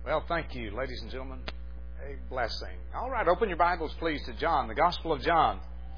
Well, thank you, ladies and gentlemen. A blessing. All right, open your Bibles, please, to John, the Gospel of John.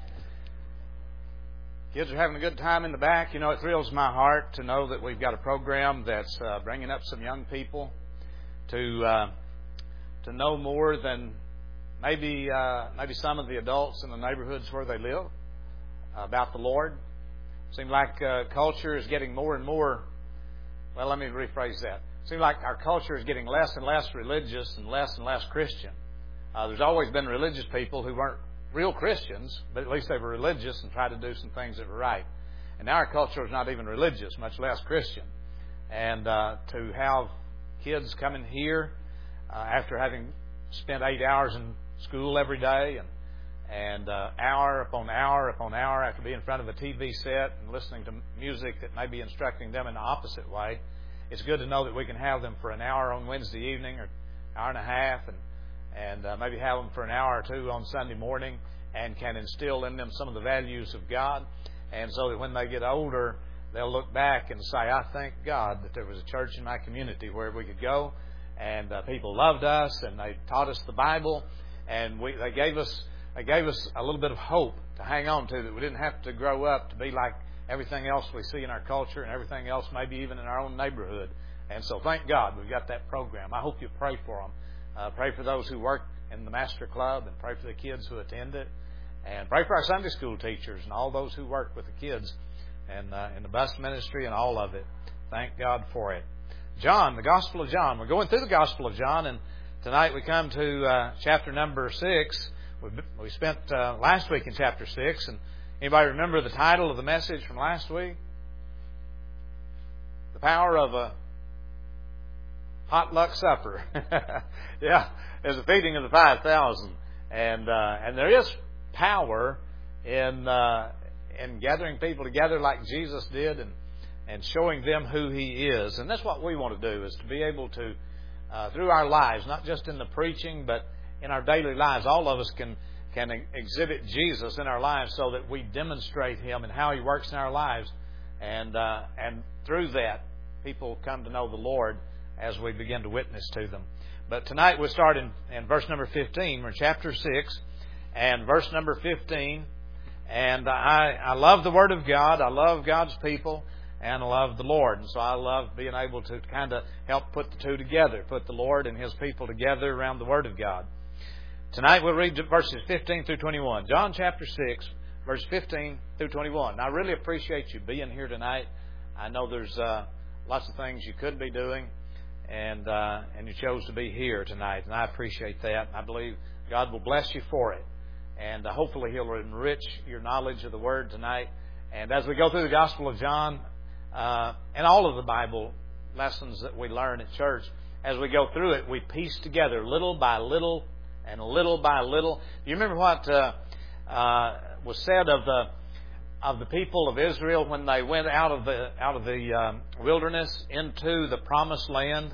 Kids are having a good time in the back. You know, it thrills my heart to know that we've got a program that's bringing up some young people to know more than maybe some of the adults in the neighborhoods where they live about the Lord. Seems like culture is getting more and more. Well, let me rephrase that. Seems like our culture is getting less and less religious and less Christian. There's always been religious people who weren't real Christians, but at least they were religious and tried to do some things that were right. And now our culture is not even religious, much less Christian. And to have kids coming here after having spent 8 hours in school every day and hour upon hour upon hour after being in front of a TV set and listening to music that may be instructing them in the opposite way, it's good to know that we can have them for an hour on Wednesday evening or an hour and a half and maybe have them for an hour or two on Sunday morning and can instill in them some of the values of God. And so that when they get older, they'll look back and say, I thank God that there was a church in my community where we could go and people loved us and they taught us the Bible and they gave us a little bit of hope to hang on to, that we didn't have to grow up to be like everything else we see in our culture and everything else maybe even in our own neighborhood. And so thank God we've got that program. I hope you pray for them. Pray for those who work in the Master Club and pray for the kids who attend it. And pray for our Sunday school teachers and all those who work with the kids and in the bus ministry and all of it. Thank God for it. John, the Gospel of John. We're going through the Gospel of John, and tonight we come to chapter number 6. We spent last week in chapter 6, and anybody remember the title of the message from last week? The Power of a Potluck Supper. Yeah, there's a feeding of the 5,000, and there is power in gathering people together like Jesus did, and showing them who He is. And that's what we want to do, is to be able to, through our lives, not just in the preaching, but in our daily lives, all of us can exhibit Jesus in our lives so that we demonstrate Him and how He works in our lives. And through that, people come to know the Lord as we begin to witness to them. But tonight we'll start in verse number 15. We're in chapter 6 and verse number 15. And I love the Word of God. I love God's people. And I love the Lord. And so I love being able to kind of help put the two together, put the Lord and His people together around the Word of God. Tonight we'll read verses 15 through 21. John chapter 6, verse 15 through 21. And I really appreciate you being here tonight. I know there's lots of things you could be doing, and you chose to be here tonight. And I appreciate that. I believe God will bless you for it. And hopefully He'll enrich your knowledge of the Word tonight. And as we go through the Gospel of John, and all of the Bible lessons that we learn at church, as we go through it, we piece together little by little and little by little. Do you remember what was said of the people of Israel when they went out of the wilderness into the Promised Land?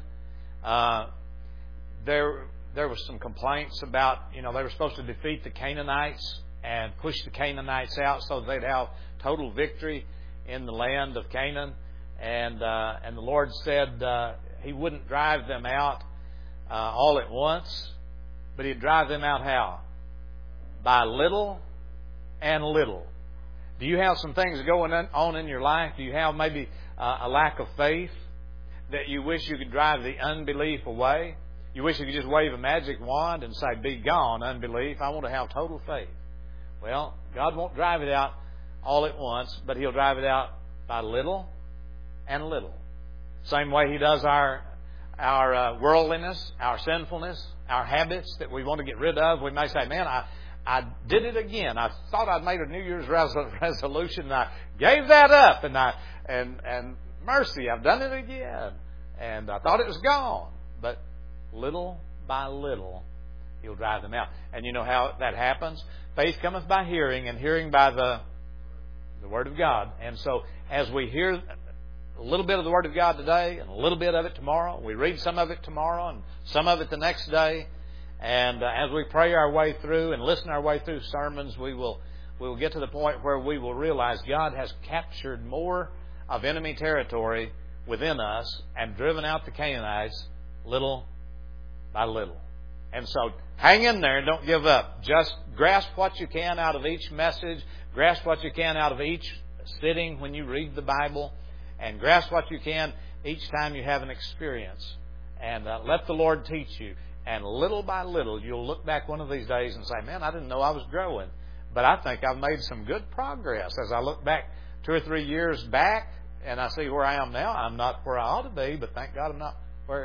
There was some complaints about, they were supposed to defeat the Canaanites and push the Canaanites out so they'd have total victory in the land of Canaan, and the Lord said He wouldn't drive them out all at once, but He'd drive them out how? By little and little. Do you have some things going on in your life? Do you have maybe a lack of faith that you wish you could drive the unbelief away? You wish you could just wave a magic wand and say, "Be gone, unbelief. I want to have total faith." Well, God won't drive it out all at once, but He'll drive it out by little and little. Same way He does our worldliness, our sinfulness, our habits that we want to get rid of. We may say, "Man, I did it again. I thought I'd made a New Year's resolution, and I gave that up, and mercy, I've done it again, and I thought it was gone." But little by little, He'll drive them out. And you know how that happens? Faith cometh by hearing, and hearing by the Word of God. And so as we hear a little bit of the Word of God today and a little bit of it tomorrow, we read some of it tomorrow and some of it the next day, and as we pray our way through and listen our way through sermons, we will get to the point where we will realize God has captured more of enemy territory within us and driven out the Canaanites little by little. And so hang in there and don't give up. Just grasp what you can out of each message. Grasp what you can out of each sitting when you read the Bible. And grasp what you can each time you have an experience. And let the Lord teach you. And little by little, you'll look back one of these days and say, man, I didn't know I was growing. But I think I've made some good progress. As I look back 2 or 3 years back and I see where I am now, I'm not where I ought to be, but thank God I'm not where.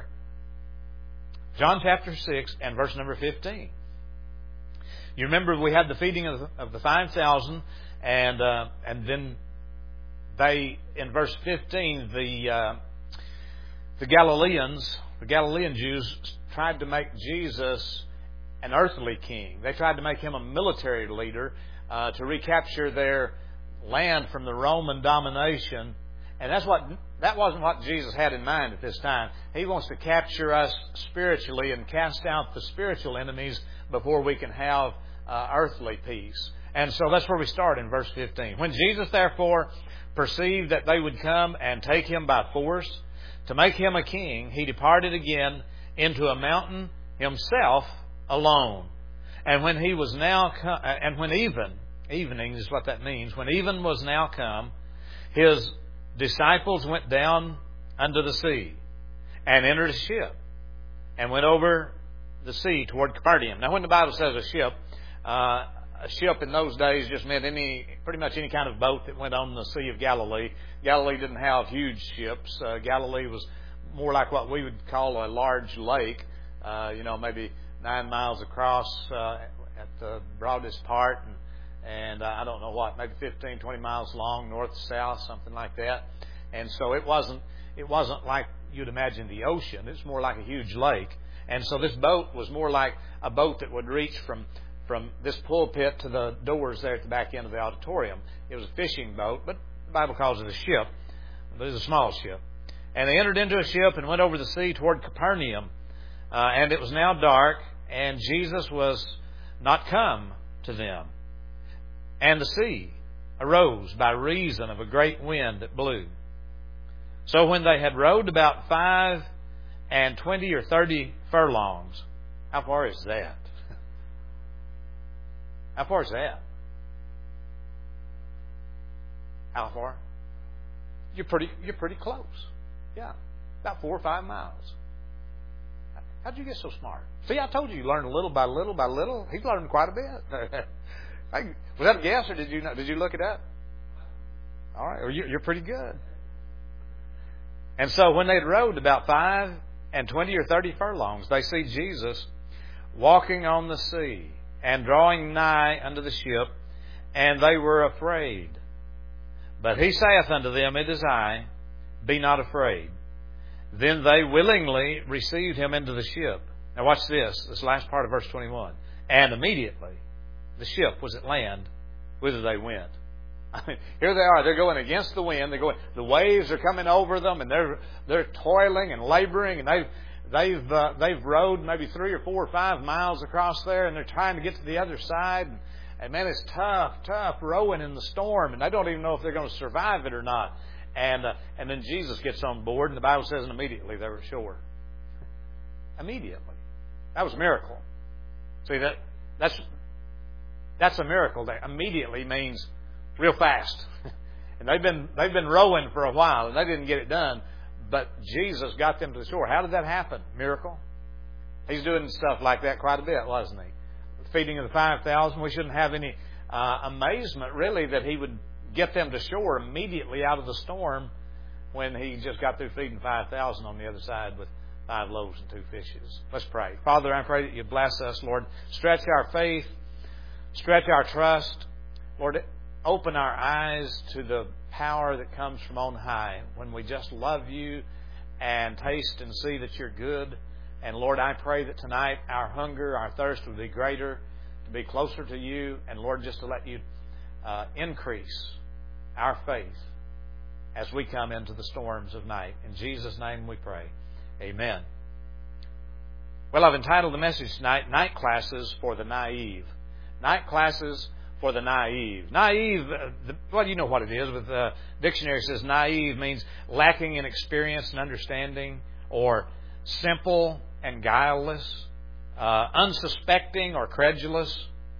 John chapter 6 and verse number 15. You remember we had the feeding of the 5,000, and then they, in verse 15, the Galilean Jews tried to make Jesus an earthly king. They tried to make him a military leader to recapture their land from the Roman domination. And that wasn't what Jesus had in mind at this time. He wants to capture us spiritually and cast out the spiritual enemies before we can have earthly peace. And so that's where we start in verse 15. When Jesus therefore perceived that they would come and take him by force to make him a king, he departed again into a mountain himself alone. And when he was now come, and when evening is what that means, when even was now come, his disciples went down unto the sea and entered a ship and went over the sea toward Capernaum. Now, when the Bible says a ship in those days just meant pretty much any kind of boat that went on the Sea of Galilee. Galilee didn't have huge ships. Galilee was more like what we would call a large lake, maybe 9 miles across at the broadest part, and I don't know what, maybe 15, 20 miles long, north to south, something like that. And so it wasn't like you'd imagine the ocean. It's more like a huge lake. And so this boat was more like a boat that would reach from this pulpit to the doors there at the back end of the auditorium. It was a fishing boat, but the Bible calls it a ship. But it's a small ship. And they entered into a ship and went over the sea toward Capernaum. And it was now dark, and Jesus was not come to them. And the sea arose by reason of a great wind that blew. So when they had rowed about 25 or 30 furlongs, how far is that? How far is that? How far? You're pretty close. Yeah, about 4 or 5 miles. How'd you get so smart? See, I told you learn little by little by little. He's learned quite a bit. Was that a guess, or did you look it up? All right, well, you're pretty good. And so when they'd rowed about 25 or 30 furlongs, they see Jesus walking on the sea and drawing nigh unto the ship, and they were afraid. But he saith unto them, It is I, be not afraid. Then they willingly received him into the ship. Now watch this last part of verse 21. And immediately the ship was at land, whither they went. I mean, here they are. They're going against the wind. The waves are coming over them, and they're toiling and laboring, and they've rowed maybe 3 or 4 or 5 miles across there, and they're trying to get to the other side. And man, it's tough rowing in the storm, and they don't even know if they're going to survive it or not. And then Jesus gets on board, and the Bible says, and immediately they were ashore. Immediately. That was a miracle. See, that's a miracle. That immediately means real fast. And they've been rowing for a while, and they didn't get it done. But Jesus got them to the shore. How did that happen? Miracle. He's doing stuff like that quite a bit, wasn't he? The feeding of the 5,000. We shouldn't have any amazement, really, that he would get them to shore immediately out of the storm when he just got through feeding 5,000 on the other side with 5 loaves and 2 fishes. Let's pray. Father, I pray that you bless us, Lord. Stretch our faith. Stretch our trust. Lord, open our eyes to the power that comes from on high when we just love you and taste and see that you're good. And Lord, I pray that tonight our hunger, our thirst would be greater to be closer to you, and Lord, just to let you increase our faith as we come into the storms of night. In Jesus' name we pray. Amen. Well, I've entitled the message tonight, Night Classes for the Naive. Night Classes for the Naive. Naive, well, you know what it is. With the dictionary, it says naive means lacking in experience and understanding, or simple, and guileless, unsuspecting or credulous,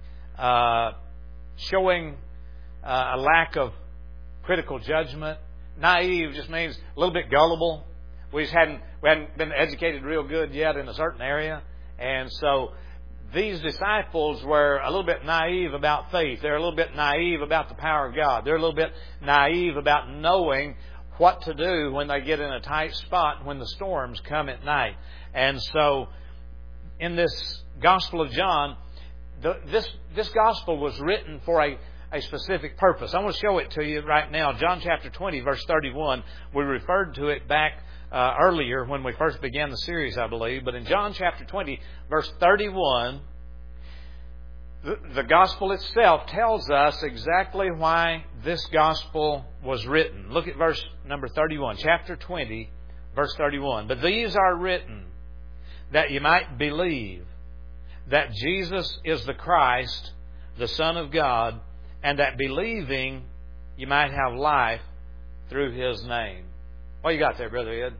showing a lack of critical judgment. Naive just means a little bit gullible. We hadn't been educated real good yet in a certain area. And so these disciples were a little bit naive about faith. They're a little bit naive about the power of God. They're a little bit naive about knowing what to do when they get in a tight spot when the storms come at night. And so in this Gospel of John, this Gospel was written for a specific purpose. I want to show it to you right now. John chapter 20, verse 31. We referred to it back earlier when we first began the series, I believe. But in John chapter 20, verse 31, the Gospel itself tells us exactly why this Gospel was written. Look at verse number 31. Chapter 20, verse 31. But these are written that you might believe that Jesus is the Christ, the Son of God, and that believing you might have life through His name. What you got there, Brother Ed?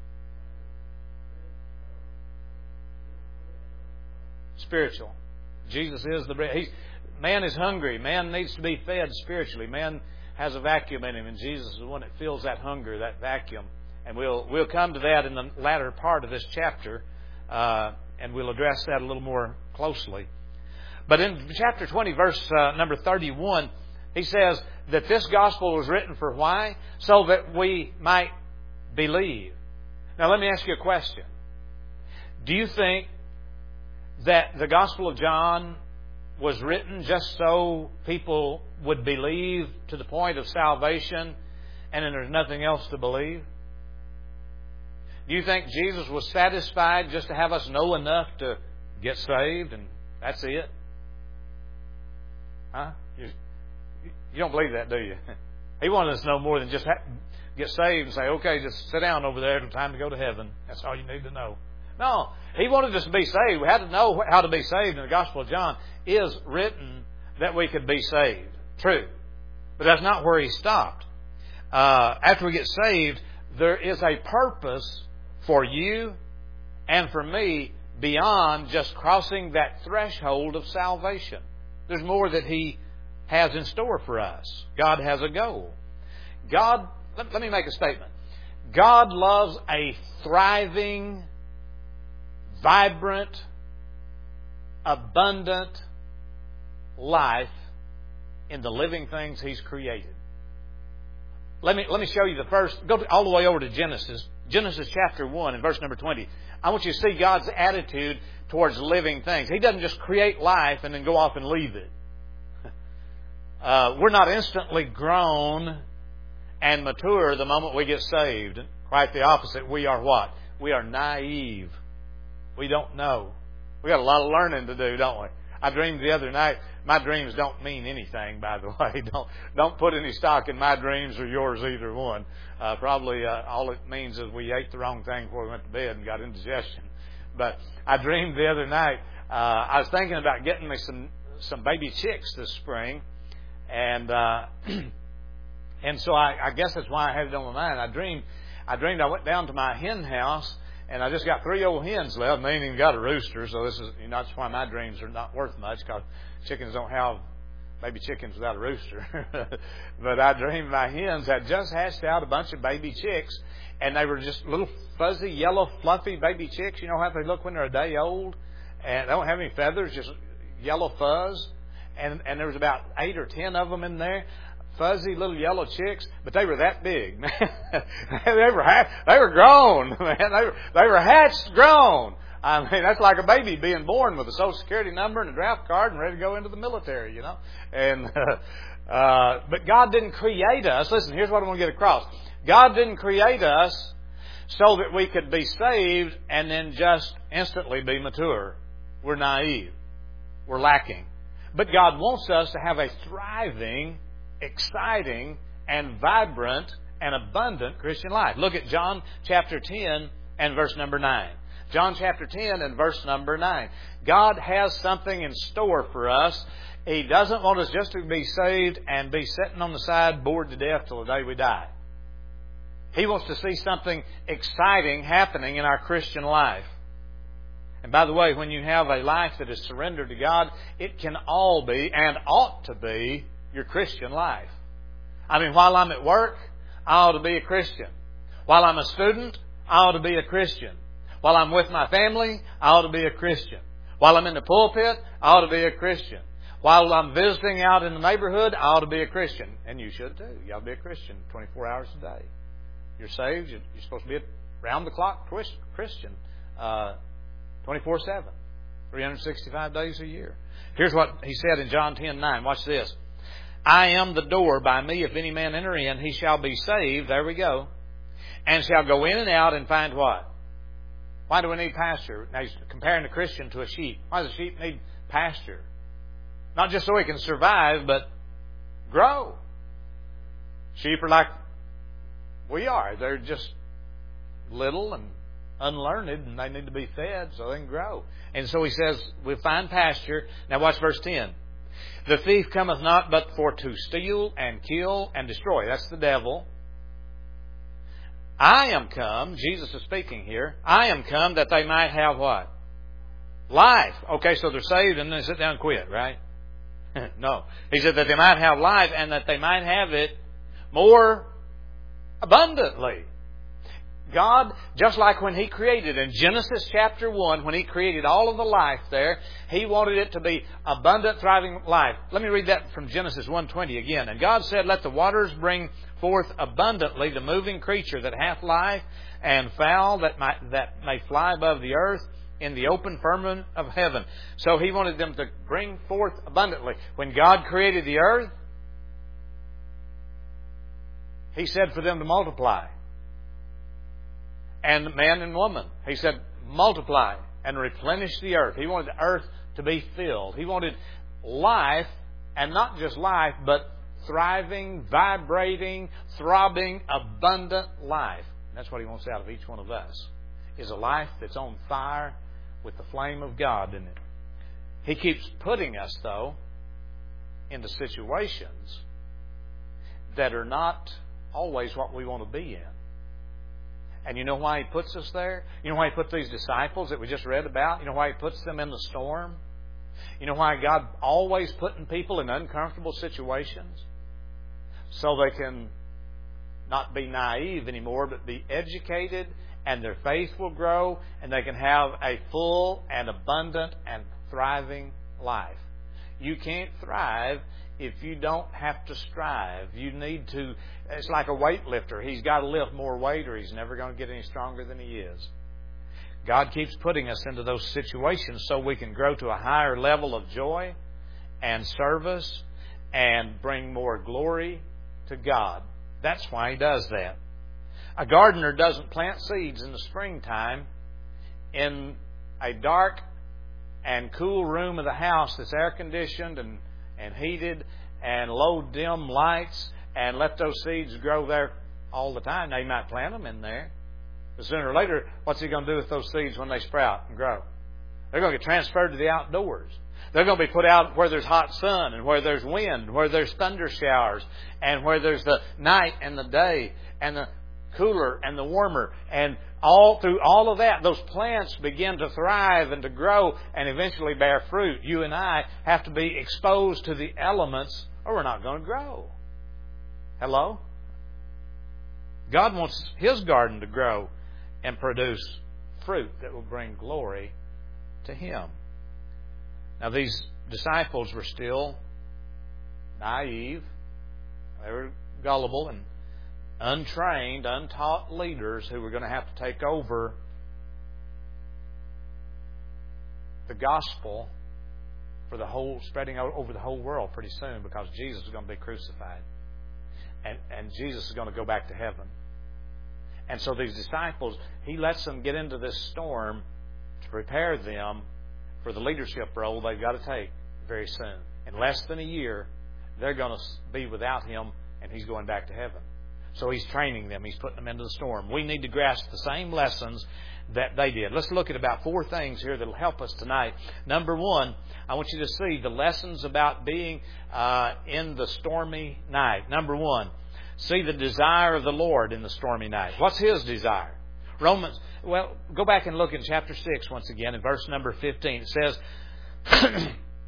Spiritual. Jesus is the bread. Man is hungry. Man needs to be fed spiritually. Man has a vacuum in him, and Jesus is the one that fills that hunger, that vacuum. And we'll come to that in the latter part of this chapter, and we'll address that a little more closely. But in chapter 20, verse number 31, he says that this gospel was written for why? So that we might believe. Now let me ask you a question. Do you think that the Gospel of John was written just so people would believe to the point of salvation and then there's nothing else to believe? Do you think Jesus was satisfied just to have us know enough to get saved and that's it? Huh? You don't believe that, do you? He wanted us to know more than just get saved and say, okay, just sit down over there. It's time to go to heaven. That's all you need to know. No, He wanted us to be saved. We had to know how to be saved. And the Gospel of John is written that we could be saved. True. But that's not where He stopped. After we get saved, there is a purpose for you and for me beyond just crossing that threshold of salvation. There's more that He has in store for us. God has a goal. Let me make a statement. God loves a thriving, vibrant, abundant life in the living things He's created. Let me show you the first. Go all the way over to Genesis. Genesis chapter 1 and verse number 20. I want you to see God's attitude towards living things. He doesn't just create life and then go off and leave it. We're not instantly grown and mature the moment we get saved. Quite the opposite. We are what? We are naive. We don't know. We got a lot of learning to do, don't we? I dreamed the other night. My dreams don't mean anything, by the way. Don't put any stock in my dreams or yours, either one. Probably all it means is we ate the wrong thing before we went to bed and got indigestion. But I dreamed the other night. I was thinking about getting me some baby chicks this spring, and so I guess that's why I had it on my mind. I dreamed I went down to my hen house. And I just got 3 old hens left, and they ain't even got a rooster. So this is, that's why my dreams are not worth much, because chickens don't have baby chickens without a rooster. But I dreamed my hens had just hatched out a bunch of baby chicks, and they were just little fuzzy, yellow, fluffy baby chicks. You know how they look when they're a day old, and they don't have any feathers, just yellow fuzz. And there was about 8 or 10 of them in there. Fuzzy little yellow chicks, but they were that big, man. they were grown, man. They were hatched grown. I mean, that's like a baby being born with a Social Security number and a draft card and ready to go into the military, you know. And but God didn't create us. Listen, here's what I want to get across. God didn't create us so that we could be saved and then just instantly be mature. We're naive. We're lacking. But God wants us to have a thriving, exciting, and vibrant and abundant Christian life. Look at John chapter 10 and verse number 9. John chapter 10 and verse number 9. God has something in store for us. He doesn't want us just to be saved and be sitting on the side bored to death till the day we die. He wants to see something exciting happening in our Christian life. And by the way, when you have a life that is surrendered to God, it can all be and ought to be your Christian life. I mean, while I'm at work, I ought to be a Christian. While I'm a student, I ought to be a Christian. While I'm with my family, I ought to be a Christian. While I'm in the pulpit, I ought to be a Christian. While I'm visiting out in the neighborhood, I ought to be a Christian. And you should too. You ought to be a Christian 24 hours a day. You're saved. You're supposed to be a round-the-clock Christian 24/7, 365 days a year. Here's what he said in John 10:9. Watch this. I am the door. By me, if any man enter in, he shall be saved. There we go. And shall go in and out and find what? Why do we need pasture? Now he's comparing the Christian to a sheep. Why does a sheep need pasture? Not just so he can survive, but grow. Sheep are like we are. They're just little and unlearned, and they need to be fed so they can grow. And so he says, we'll find pasture. Now watch verse 10. The thief cometh not but for to steal and kill and destroy. That's the devil. I am come, Jesus is speaking here, I am come that they might have what? Life. Okay, so they're saved and then sit down and quit, right? No. He said that they might have life and that they might have it more abundantly. God, just like when He created in Genesis chapter 1, when He created all of the life there, He wanted it to be abundant, thriving life. Let me read that from Genesis 1:20 again. And God said, let the waters bring forth abundantly the moving creature that hath life, and fowl that may fly above the earth in the open firmament of heaven. So He wanted them to bring forth abundantly. When God created the earth, He said for them to multiply. And man and woman, He said, multiply and replenish the earth. He wanted the earth to be filled. He wanted life, and not just life, but thriving, vibrating, throbbing, abundant life. And that's what He wants out of each one of us, is a life that's on fire with the flame of God in it. He keeps putting us, though, into situations that are not always what we want to be in. And you know why He puts us there? You know why He put these disciples that we just read about? You know why He puts them in the storm? You know why God always putting people in uncomfortable situations? So they can not be naive anymore, but be educated, and their faith will grow, and they can have a full and abundant and thriving life. You can't thrive if you don't have to strive. You need to, it's like a weightlifter. He's got to lift more weight or he's never going to get any stronger than he is. God keeps putting us into those situations so we can grow to a higher level of joy and service and bring more glory to God. That's why He does that. A gardener doesn't plant seeds in the springtime in a dark and cool room of the house that's air conditioned and heated and low dim lights and let those seeds grow there all the time. Now, you might plant them in there, but sooner or later, what's He going to do with those seeds when they sprout and grow? They're going to get transferred to the outdoors. They're going to be put out where there's hot sun and where there's wind, where there's thunder showers, and where there's the night and the day and the cooler and the warmer. And all through all of that, those plants begin to thrive and to grow and eventually bear fruit. You and I have to be exposed to the elements or we're not going to grow. Hello? God wants His garden to grow and produce fruit that will bring glory to Him. Now, these disciples were still naive. They were gullible and untrained, untaught leaders who were going to have to take over the gospel for the whole, spreading over the whole world pretty soon, because Jesus is going to be crucified. And Jesus is going to go back to heaven. And so these disciples, He lets them get into this storm to prepare them for the leadership role they've got to take very soon. In less than a year, they're going to be without Him, and He's going back to heaven. So He's training them. He's putting them into the storm. We need to grasp the same lessons that they did. Let's look at about 4 things here that will help us tonight. Number 1, I want you to see the lessons about being in the stormy night. Number 1, see the desire of the Lord in the stormy night. What's His desire? Go back and look in chapter 6 once again in verse number 15. It says,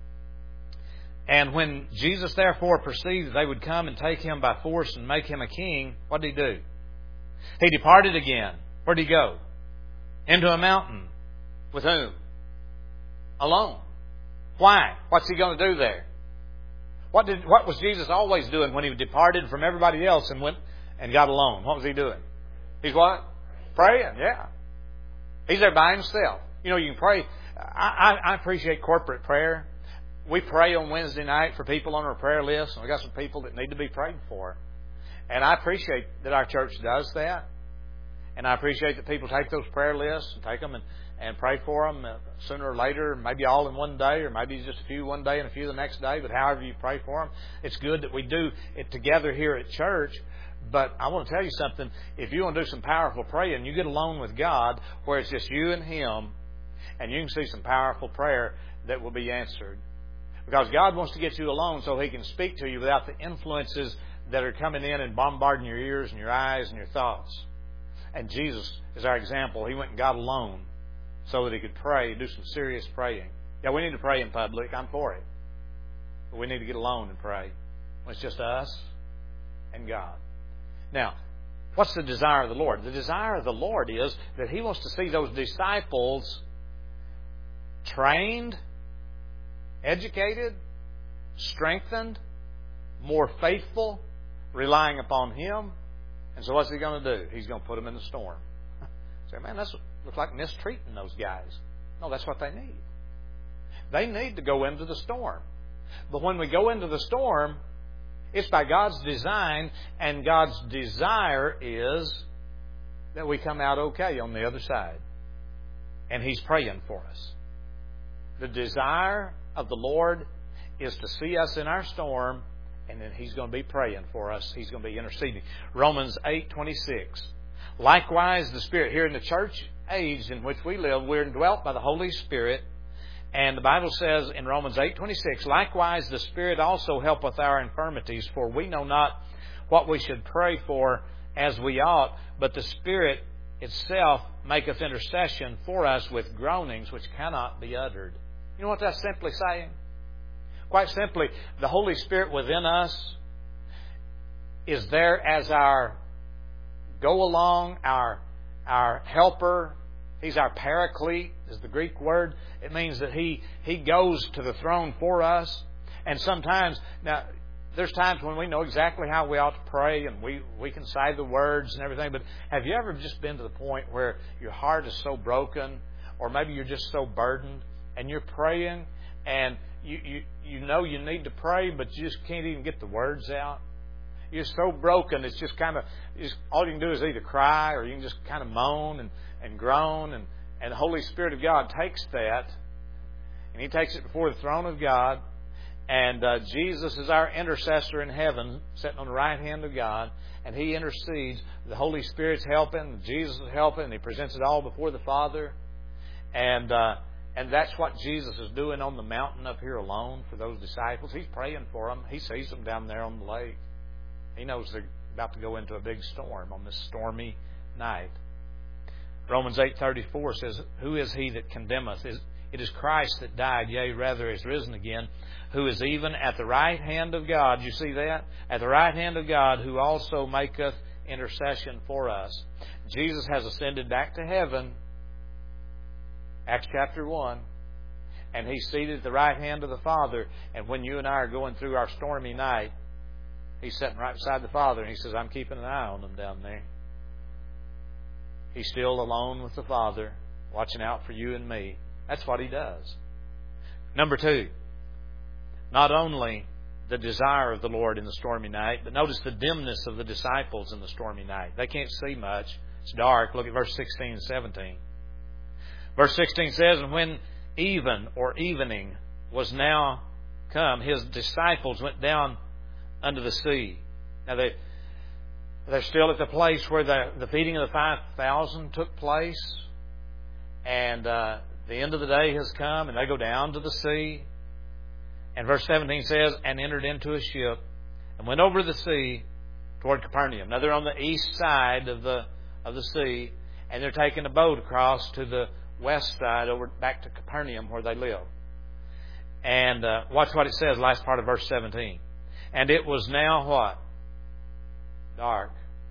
and when Jesus therefore perceived that they would come and take him by force and make him a king, what did he do? He departed again. Where did he go? Into a mountain. With whom? Alone. Why? What's he going to do there? What was Jesus always doing when he departed from everybody else and went and got alone? What was he doing? He's what? Praying, yeah. He's there by himself. You can pray. I appreciate corporate prayer. We pray on Wednesday night for people on our prayer list, and we got some people that need to be prayed for. And I appreciate that our church does that. And I appreciate that people take those prayer lists and take them and pray for them sooner or later, maybe all in one day, or maybe just a few one day and a few the next day, but however you pray for them. It's good that we do it together here at church. But I want to tell you something. If you want to do some powerful praying, you get alone with God where it's just you and Him, and you can see some powerful prayer that will be answered. Because God wants to get you alone so He can speak to you without the influences that are coming in and bombarding your ears and your eyes and your thoughts. And Jesus is our example. He went and got alone so that He could pray, do some serious praying. Yeah, we need to pray in public. I'm for it. But we need to get alone and pray. When it's just us and God. Now, what's the desire of the Lord? The desire of the Lord is that He wants to see those disciples trained, educated, strengthened, more faithful, relying upon Him. And so what's He going to do? He's going to put them in the storm. Say, man, that looks like mistreating those guys. No, that's what they need. They need to go into the storm. But when we go into the storm, it's by God's design, and God's desire is that we come out okay on the other side. And He's praying for us. The desire of the Lord is to see us in our storm, and then He's going to be praying for us. He's going to be interceding. Romans 8:26. Likewise, the Spirit, here in the church age in which we live, we're indwelt by the Holy Spirit. And the Bible says in Romans 8:26, likewise, the Spirit also helpeth our infirmities, for we know not what we should pray for as we ought, but the Spirit itself maketh intercession for us with groanings which cannot be uttered. You know what that's simply saying? Quite simply, the Holy Spirit within us is there as our go-along, our helper. He's our paraclete, is the Greek word. It means that He goes to the throne for us. And sometimes, now, there's times when we know exactly how we ought to pray, and we can say the words and everything, but have you ever just been to the point where your heart is so broken, or maybe you're just so burdened, and you're praying, and you know you need to pray, but you just can't even get the words out? You're so broken, it's just kind of, all you can do is either cry, or you can just kind of moan and groan, and the Holy Spirit of God takes that, and He takes it before the throne of God, and Jesus is our intercessor in heaven, sitting on the right hand of God, and He intercedes. The Holy Spirit's helping, Jesus is helping, and He presents it all before the Father, and that's what Jesus is doing on the mountain up here alone for those disciples. He's praying for them. He sees them down there on the lake. He knows they're about to go into a big storm on this stormy night. Romans 8:34 says, who is he that condemneth? It is Christ that died, yea, rather is risen again, who is even at the right hand of God. You see that? At the right hand of God, who also maketh intercession for us. Jesus has ascended back to heaven, Acts chapter 1, and He's seated at the right hand of the Father. And when you and I are going through our stormy night, He's sitting right beside the Father, and He says, I'm keeping an eye on them down there. He's still alone with the Father, watching out for you and me. That's what He does. Number 2, not only the desire of the Lord in the stormy night, but notice the dimness of the disciples in the stormy night. They can't see much. It's dark. Look at verse 16 and 17. Verse 16 says, and when even or evening was now come, His disciples went down unto the sea. Now they're still at the place where the feeding of the 5,000 took place, and the end of the day has come, and they go down to the sea. And verse 17 says, and entered into a ship and went over the sea toward Capernaum. Now they're on the east side of the sea, And they're taking a boat across to the west side, over back to Capernaum, where they live. And watch what it says, last part of verse 17. And it was now what? Dark.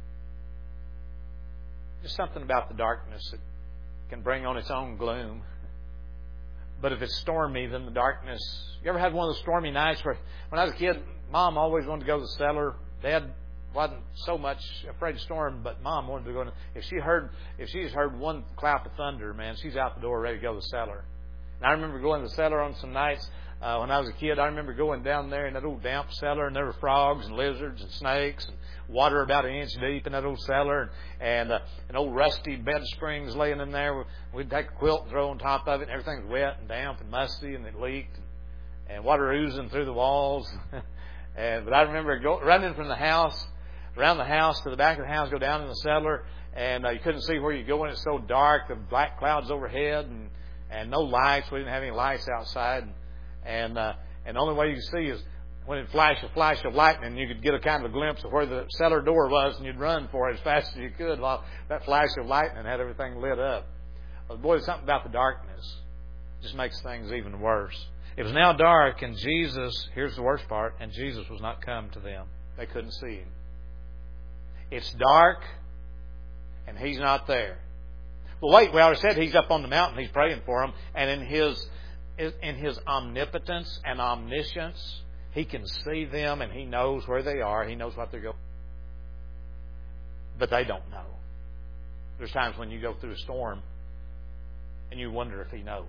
Just something about the darkness that can bring on its own gloom. But if it's stormy, then the darkness... You ever had one of those stormy nights where, when I was a kid, Mom always wanted to go to the cellar. Dad wasn't so much afraid of storm, but Mom wanted to go. If she just heard one clap of thunder, man, she's out the door ready to go to the cellar. And I remember going to the cellar on some nights when I was a kid. I remember going down there in that old damp cellar, and there were frogs and lizards and snakes and water about an inch deep in that old cellar, and an old rusty bed springs laying in there. We'd take a quilt and throw on top of it, and everything was wet and damp and musty, and it leaked, and water oozing through the walls. But I remember running from the house, around the house to the back of the house, go down in the cellar, and you couldn't see where you're going. It's so dark, the black clouds overhead, and no lights. We didn't have any lights outside, and the only way you could see is when it flashed a flash of lightning. You could get a kind of a glimpse of where the cellar door was, and you'd run for it as fast as you could while that flash of lightning had everything lit up. But boy, there's something about the darkness. It just makes things even worse. It was now dark, and Jesus, here's the worst part, and Jesus was not come to them. They couldn't see Him. It's dark, and He's not there. Well, wait, we already said He's up on the mountain. He's praying for them. And in His omnipotence and omniscience, He can see them, and He knows where they are. He knows what they're going. But they don't know. There's times when you go through a storm, and you wonder if He knows.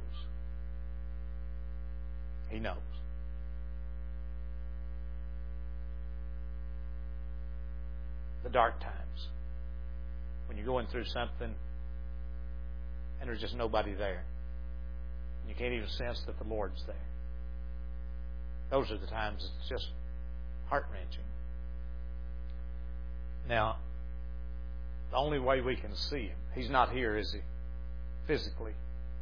He knows. The dark times, when you're going through something and there's just nobody there. You can't even sense that the Lord's there. Those are the times it's just heart-wrenching. Now, the only way we can see Him, He's not here, is He? Physically.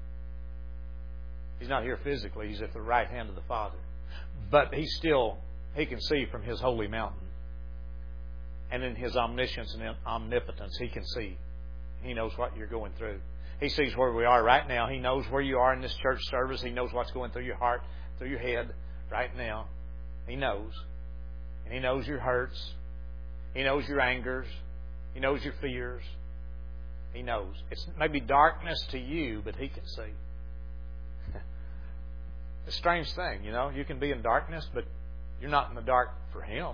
He's not here physically. He's at the right hand of the Father. But He can see from His holy mountain. And in His omniscience and omnipotence, He can see. He knows what you're going through. He sees where we are right now. He knows where you are in this church service. He knows what's going through your heart, through your head right now. He knows. And He knows your hurts. He knows your angers. He knows your fears. He knows. It's maybe darkness to you, but He can see. It's a strange thing, you know. You can be in darkness, but you're not in the dark for Him.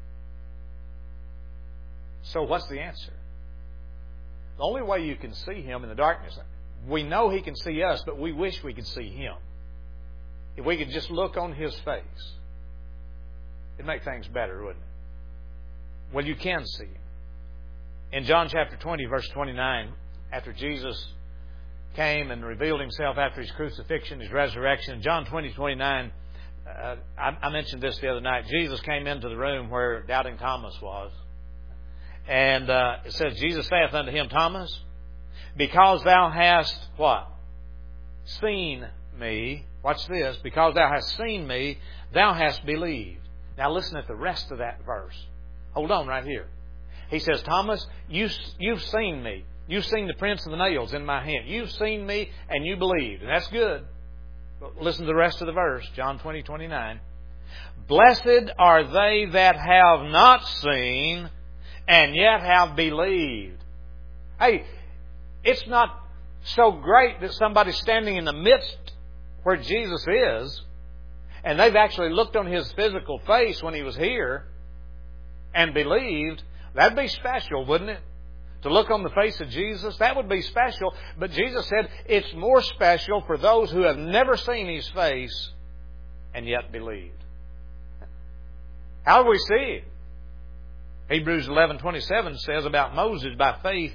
So what's the answer? The only way you can see Him in the darkness, we know He can see us, but we wish we could see Him. If we could just look on His face, it'd make things better, wouldn't it? Well, you can see Him. In John chapter 20, verse 29, after Jesus came and revealed Himself after His crucifixion, His resurrection, John 20:29, I mentioned this the other night. Jesus came into the room where doubting Thomas was. And it says, Jesus saith unto him, Thomas, because thou hast what? Seen me. Watch this. Because thou hast seen me, thou hast believed. Now listen at the rest of that verse. Hold on right here. He says, Thomas, you've seen me. You've seen the prints of the nails in my hand. You've seen me and you believed. And that's good. But listen to the rest of the verse. John 20:29. Blessed are they that have not seen and yet have believed. Hey, it's not so great that somebody's standing in the midst where Jesus is, and they've actually looked on His physical face when He was here and believed. That'd be special, wouldn't it? To look on the face of Jesus, that would be special. But Jesus said it's more special for those who have never seen His face and yet believed. How do we see Him? Hebrews 11:27 says about Moses, by faith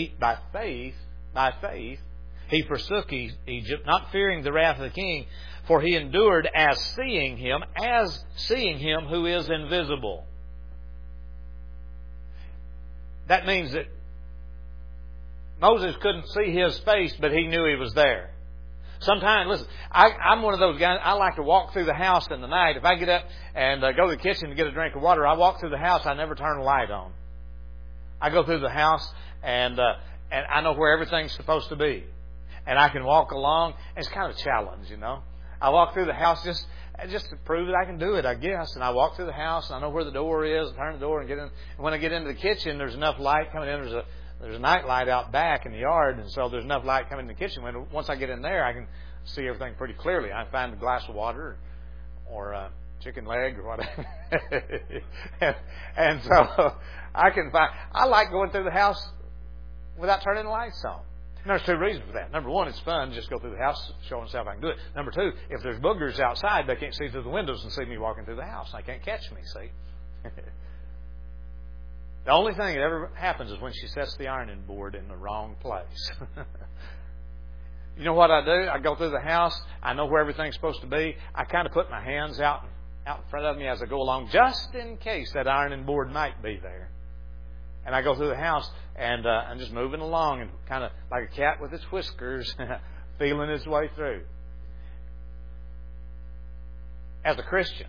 he forsook Egypt, not fearing the wrath of the king, for he endured as seeing him who is invisible. That means that Moses couldn't see His face, but he knew He was there. Sometimes, listen, I'm one of those guys, I like to walk through the house in the night. If I get up and go to the kitchen to get a drink of water, I walk through the house, I never turn the light on. I go through the house and and I know where everything's supposed to be. And I can walk along. It's kind of a challenge, you know. I walk through the house just to prove that I can do it, I guess. And I walk through the house, and I know where the door is, turn the door, and get in. And when I get into the kitchen, there's enough light coming in. There's a night light out back in the yard, and so there's enough light coming in the kitchen. Once I get in there, I can see everything pretty clearly. I find a glass of water or a chicken leg or whatever. and so I can find. I like going through the house without turning the lights on. And there's two reasons for that. Number one, it's fun to just go through the house, showing myself I can do it. Number two, if there's boogers outside, they can't see through the windows and see me walking through the house. They can't catch me, see? The only thing that ever happens is when she sets the ironing board in the wrong place. You know what I do? I go through the house. I know where everything's supposed to be. I kind of put my hands out in front of me as I go along, just in case that ironing board might be there. And I go through the house, and I'm just moving along, and kind of like a cat with its whiskers, feeling its way through. As a Christian,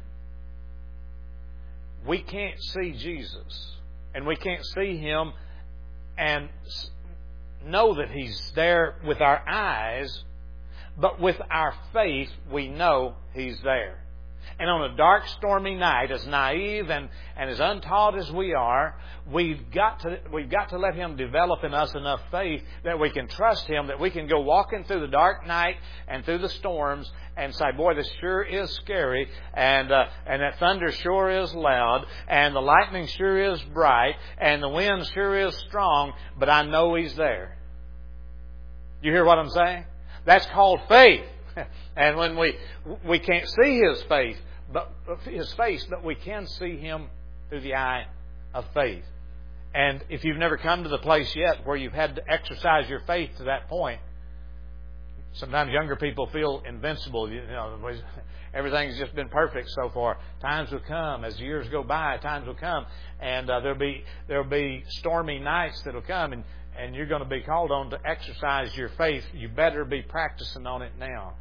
we can't see Jesus, and we can't see Him and know that He's there with our eyes, but with our faith, we know He's there. And on a dark, stormy night, as naive and as untaught as we are, we've got to let Him develop in us enough faith that we can trust Him, that we can go walking through the dark night and through the storms and say, boy, this sure is scary, and that thunder sure is loud, and the lightning sure is bright, and the wind sure is strong, but I know He's there. You hear what I'm saying? That's called faith. And when we can't see His face, but we can see Him through the eye of faith. And if you've never come to the place yet where you've had to exercise your faith to that point, sometimes younger people feel invincible. You know, everything's just been perfect so far. Times will come as years go by. Times will come, and there'll be stormy nights that'll come, and you're going to be called on to exercise your faith. You better be practicing on it now.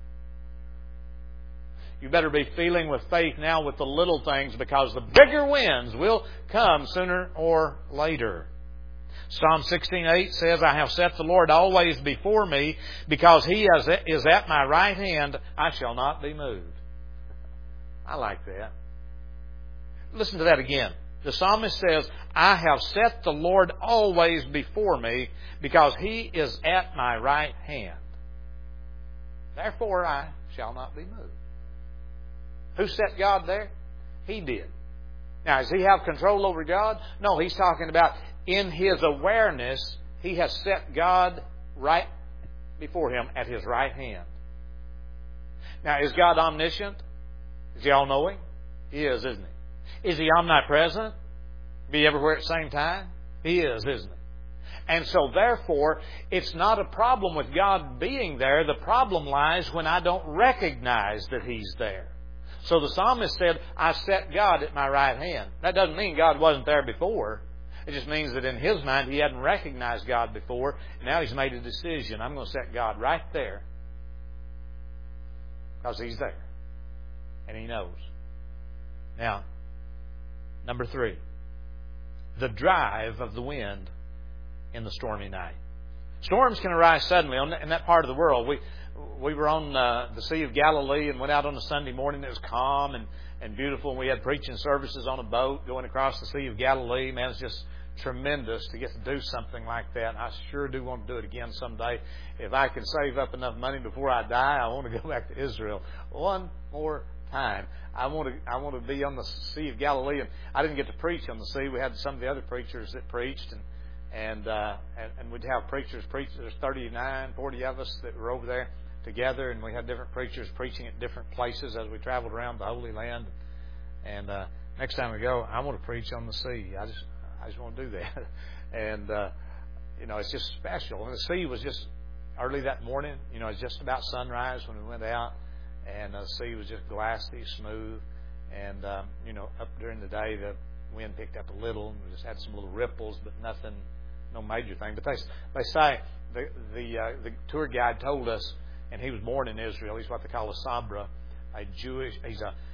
You better be feeling with faith now with the little things, because the bigger winds will come sooner or later. Psalm 16:8 says, I have set the Lord always before me, because He is at my right hand, I shall not be moved. I like that. Listen to that again. The psalmist says, I have set the Lord always before me, because He is at my right hand. Therefore I shall not be moved. Who set God there? He did. Now, does He have control over God? No, He's talking about in His awareness, He has set God right before Him at His right hand. Now, is God omniscient? Is He all-knowing? He is, isn't He? Is He omnipresent? Be everywhere at the same time? He is, isn't He? And so, therefore, it's not a problem with God being there. The problem lies when I don't recognize that He's there. So the psalmist said, I set God at my right hand. That doesn't mean God wasn't there before. It just means that in his mind, he hadn't recognized God before. Now he's made a decision. I'm going to set God right there, because He's there. And He knows. Now, number 3. The drive of the wind in the stormy night. Storms can arise suddenly. In that part of the world, we were on the Sea of Galilee and went out on a Sunday morning. It was calm and beautiful. And we had preaching services on a boat going across the Sea of Galilee. Man, it's just tremendous to get to do something like that. And I sure do want to do it again someday. If I can save up enough money before I die, I want to go back to Israel one more time. I want to be on the Sea of Galilee. And I didn't get to preach on the sea. We had some of the other preachers that preached, and we'd have preachers preach. There's 39, 40 of us that were over there together, and we had different preachers preaching at different places as we traveled around the Holy Land. And next time we go, I want to preach on the sea. I just want to do that. And it's just special. And the sea was just early that morning. It's just about sunrise when we went out, and the sea was just glassy, smooth. And up during the day, the wind picked up a little, and we just had some little ripples, but nothing, no major thing. But they say the tour guide told us. And he was born in Israel. He's what they call a Sabra, he's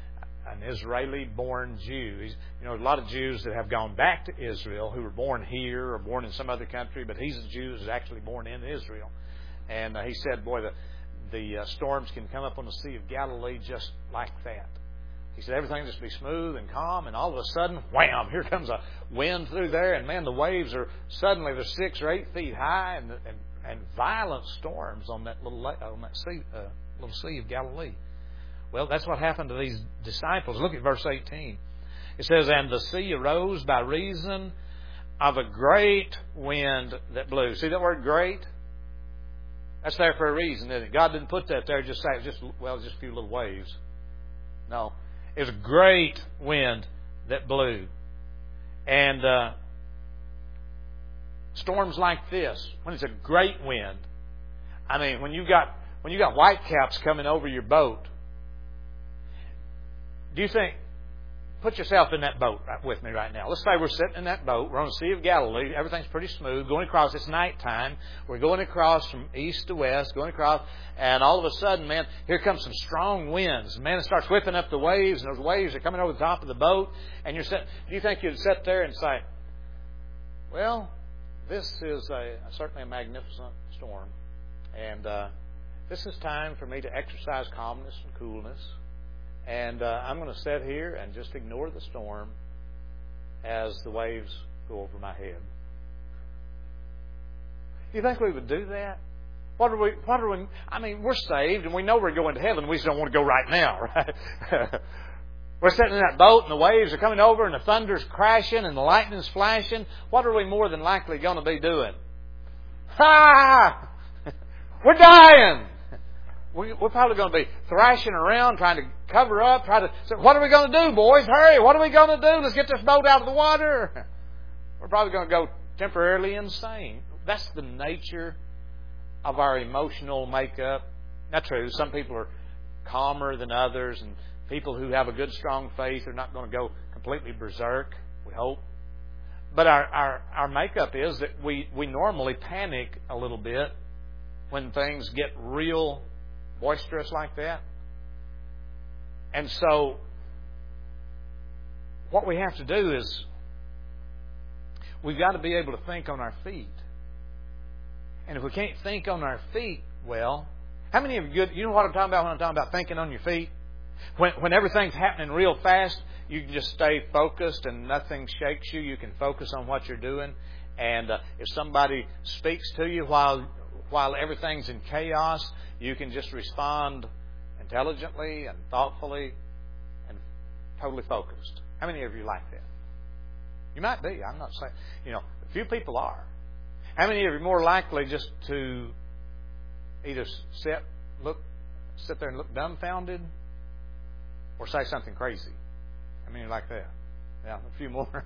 an Israeli-born Jew. There's a lot of Jews that have gone back to Israel who were born here or born in some other country, but he's a Jew who's actually born in Israel. And he said, boy, the storms can come up on the Sea of Galilee just like that. He said everything will just be smooth and calm, and all of a sudden, wham, here comes a wind through there, and man, the waves are suddenly they're 6 or 8 feet high, and violent storms on that little Sea of Galilee. Well, that's what happened to these disciples. Look at verse 18. It says, and the sea arose by reason of a great wind that blew. See that word great? That's there for a reason, isn't it? God didn't put that there just say just a few little waves. No. It was a great wind that blew. And storms like this, when it's a great wind, I mean, when you got whitecaps coming over your boat, do you think, put yourself in that boat with me right now. Let's say we're sitting in that boat. We're on the Sea of Galilee. Everything's pretty smooth. Going across, it's nighttime. We're going across from east to west, going across, and all of a sudden, man, here comes some strong winds. Man, it starts whipping up the waves, and those waves are coming over the top of the boat. And you're sitting, do you think you'd sit there and say, well, this is certainly a magnificent storm, and this is time for me to exercise calmness and coolness. And I'm going to sit here and just ignore the storm as the waves go over my head. Do you think we would do that? What are we? I mean, we're saved and we know we're going to heaven. We just don't want to go right now, right? We're sitting in that boat and the waves are coming over and the thunder's crashing and the lightning's flashing. What are we more than likely going to be doing? Ha! We're dying! We're probably going to be thrashing around, trying to cover up, so what are we going to do, boys? Hurry! What are we going to do? Let's get this boat out of the water. We're probably going to go temporarily insane. That's the nature of our emotional makeup. Not true. Some people are calmer than others, and people who have a good, strong faith are not going to go completely berserk, we hope. But our makeup is that we normally panic a little bit when things get real boisterous like that. And so what we have to do is we've got to be able to think on our feet. And if we can't think on our feet well, how many of you know what I'm talking about when I'm talking about thinking on your feet? When everything's happening real fast, you can just stay focused and nothing shakes you. You can focus on what you're doing. And if somebody speaks to you while everything's in chaos, you can just respond intelligently and thoughtfully and totally focused. How many of you like that? You might be. I'm not saying, a few people are. How many of you are more likely just to either sit there and look dumbfounded or say something crazy? How many are like that? Yeah, a few more.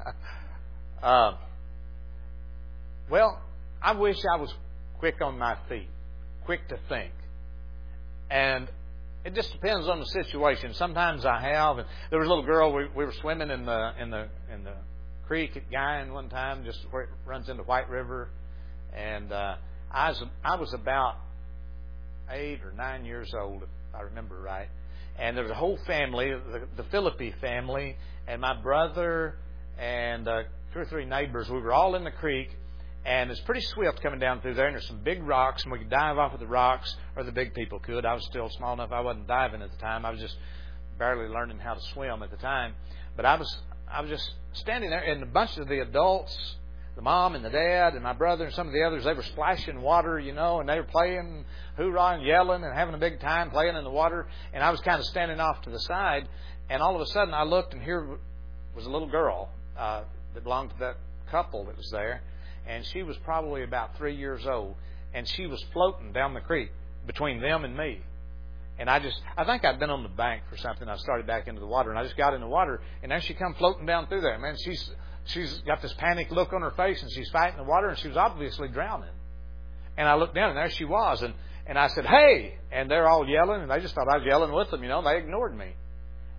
Well, I wish I was quick on my feet, quick to think. And it just depends on the situation. Sometimes I have. And there was a little girl. We were swimming in the creek at Guyan one time, just where it runs into White River. And I was about 8 or 9 years old, if I remember right. And there was a whole family, the Philippi family, and my brother and 2 or 3 neighbors. We were all in the creek. And it's pretty swift coming down through there, and there's some big rocks, and we could dive off of the rocks, or the big people could. I was still small enough. I wasn't diving at the time. I was just barely learning how to swim at the time. But I was just standing there, and a bunch of the adults, the mom and the dad and my brother and some of the others, they were splashing water, and they were playing, hoorah and yelling and having a big time playing in the water. And I was kind of standing off to the side, and all of a sudden I looked, and here was a little girl that belonged to that couple that was there. And she was probably about 3 years old. And she was floating down the creek between them and me. And I think I'd been on the bank for something. I started back into the water. And I just got in the water. And there she come floating down through there. Man, she's got this panicked look on her face. And she's fighting the water. And she was obviously drowning. And I looked down, and there she was. And I said, hey! And they're all yelling. And they just thought I was yelling with them. They ignored me.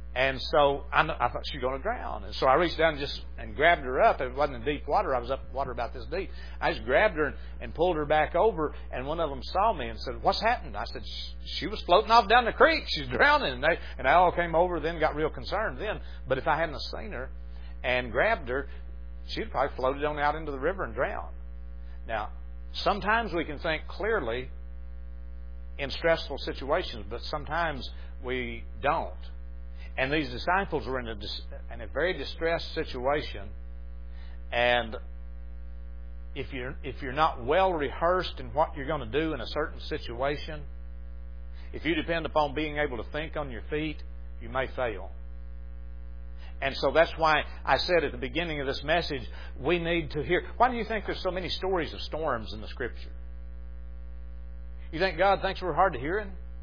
And so I thought she was going to drown. And so I reached down and grabbed her up. It wasn't in deep water. I was up in water about this deep. I just grabbed her and pulled her back over. And one of them saw me and said, "What's happened?" I said, "She was floating off down the creek. She's drowning." And they all came over then, got real concerned then. But if I hadn't seen her and grabbed her, she'd probably floated on out into the river and drowned. Now, sometimes we can think clearly in stressful situations, but sometimes we don't. And these disciples were in a very distressed situation. And if you're not well rehearsed in what you're going to do in a certain situation, if you depend upon being able to think on your feet, you may fail. And so that's why I said at the beginning of this message, we need to hear. Why do you think there's so many stories of storms in the Scripture? You think God thinks we're hard to hear?